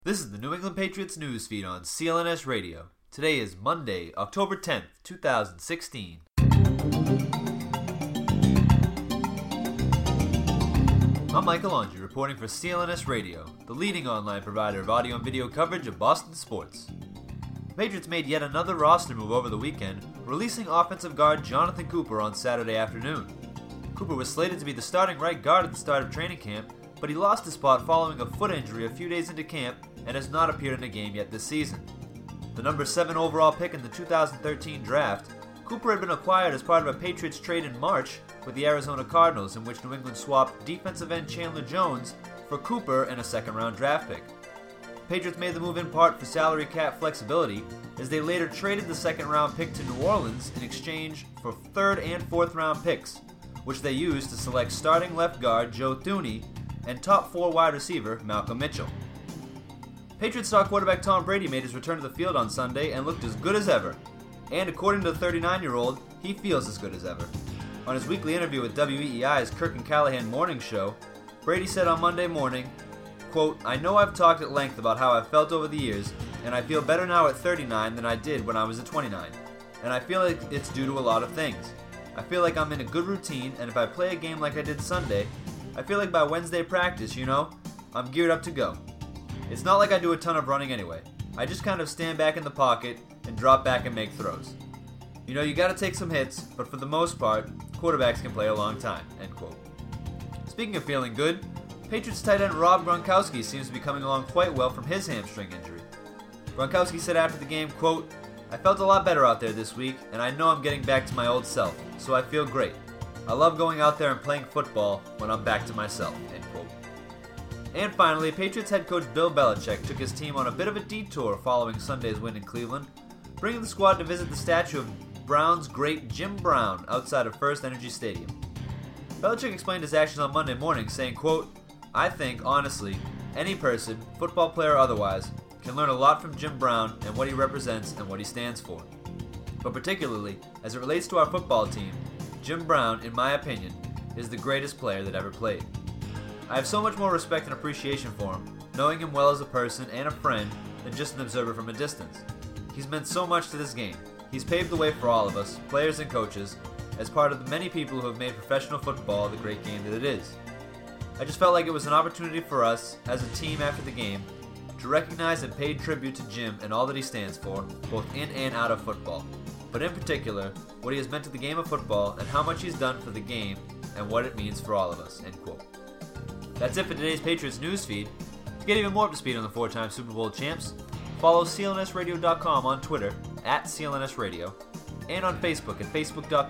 This is the New England Patriots news feed on CLNS Radio. Today is Monday, October 10th, 2016. I'm Michael Angie, reporting for CLNS Radio, the leading online provider of audio and video coverage of Boston sports. The Patriots made yet another roster move over the weekend, releasing offensive guard Jonathan Cooper on Saturday afternoon. Cooper was slated to be the starting right guard at the start of training camp, but he lost his spot following a foot injury a few days into camp and has not appeared in a game yet this season. The number 7 overall pick in the 2013 draft, Cooper had been acquired as part of a Patriots trade in March with the Arizona Cardinals, in which New England swapped defensive end Chandler Jones for Cooper and a second-round draft pick. The Patriots made the move in part for salary cap flexibility, as they later traded the second-round pick to New Orleans in exchange for third and fourth-round picks, which they used to select starting left guard Joe Thuney and top 4 wide receiver Malcolm Mitchell. Patriots star quarterback Tom Brady made his return to the field on Sunday and looked as good as ever. And according to the 39-year-old, he feels as good as ever. On his weekly interview with WEEI's Kirk and Callahan morning show, Brady said on Monday morning, quote, "I know I've talked at length about how I've felt over the years, and I feel better now at 39 than I did when I was at 29. And I feel like it's due to a lot of things. I feel like I'm in a good routine, and if I play a game like I did Sunday, I feel like by Wednesday practice, I'm geared up to go. It's not like I do a ton of running anyway. I just kind of stand back in the pocket and drop back and make throws. You gotta take some hits, but for the most part, quarterbacks can play a long time," end quote. Speaking of feeling good, Patriots tight end Rob Gronkowski seems to be coming along quite well from his hamstring injury. Gronkowski said after the game, quote, "I felt a lot better out there this week, and I know I'm getting back to my old self, so I feel great. I love going out there and playing football when I'm back to myself," end quote. And finally, Patriots head coach Bill Belichick took his team on a bit of a detour following Sunday's win in Cleveland, bringing the squad to visit the statue of Browns great Jim Brown outside of First Energy Stadium. Belichick explained his actions on Monday morning, saying, quote, "I think, honestly, any person, football player or otherwise, can learn a lot from Jim Brown and what he represents and what he stands for. But particularly, as it relates to our football team, Jim Brown, in my opinion, is the greatest player that ever played. I have so much more respect and appreciation for him, knowing him well as a person and a friend than just an observer from a distance. He's meant so much to this game. He's paved the way for all of us, players and coaches, as part of the many people who have made professional football the great game that it is. I just felt like it was an opportunity for us, as a team after the game, to recognize and pay tribute to Jim and all that he stands for, both in and out of football, but in particular, what he has meant to the game of football and how much he's done for the game and what it means for all of us," end quote. That's it for today's Patriots news feed. To get even more up to speed on the 4-time Super Bowl champs, follow clnsradio.com on Twitter at CLNSradio and on Facebook at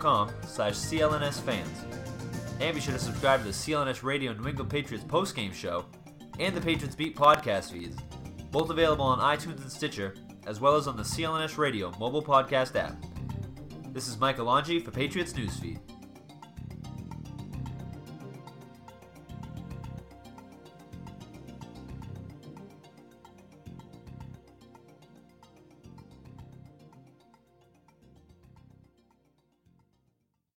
facebook.com/CLNSfans. And be sure to subscribe to the CLNS Radio New England Patriots postgame show and the Patriots Beat podcast feeds, both available on iTunes and Stitcher, as well as on the CLNS Radio mobile podcast app. This is Michael Angie for Patriots Newsfeed.